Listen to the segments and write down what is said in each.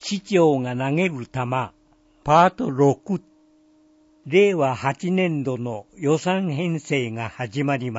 市長が投げる球、パート6、令和8年度の予算編成が始まります。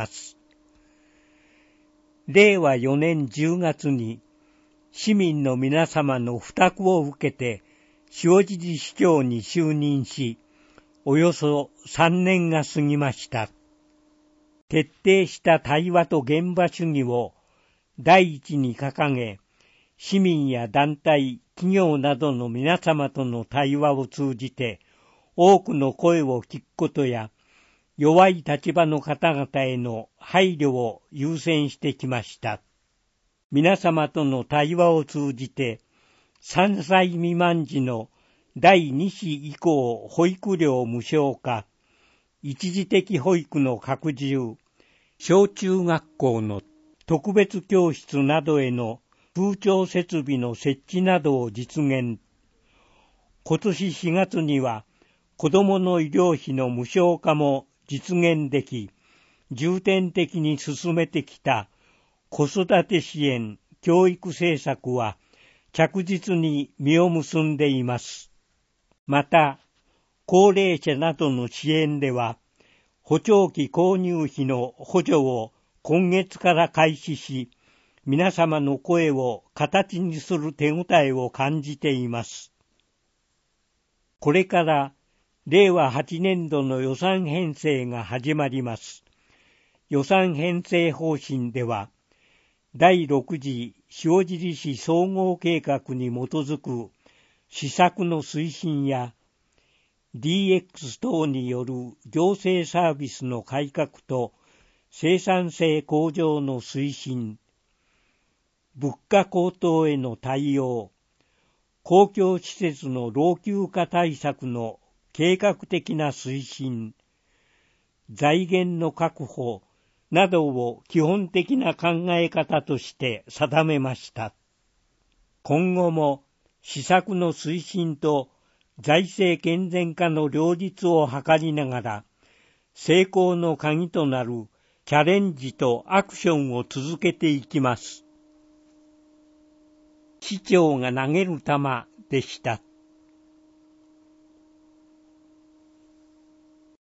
令和4年10月に市民の皆様の付託を受けて塩尻市長に就任し、およそ3年が過ぎました。徹底した対話と現場主義を第一に掲げ、市民や団体、企業などの皆様との対話を通じて、多くの声を聞くことや、弱い立場の方々への配慮を優先してきました。皆様との対話を通じて、3歳未満児の第2子以降保育料無償化、一時的保育の拡充、小中学校の特別教室などへの空調設備の設置などを実現。今年4月には子どもの医療費の無償化も実現でき、重点的に進めてきた子育て支援・教育政策は着実に実を結んでいます。また、高齢者などの支援では、補聴器購入費の補助を今月から開始し、皆様の声を形にする手応えを感じています。これから令和8年度の予算編成が始まります。予算編成方針では、第6次塩尻市総合計画に基づく施策の推進や、DX 等による行政サービスの改革と生産性向上の推進、物価高騰への対応、公共施設の老朽化対策の計画的な推進、財源の確保などを基本的な考え方として定めました。今後も施策の推進と財政健全化の両立を図りながら、成功の鍵となるチャレンジとアクションを続けていきます。市長が投げる球でした。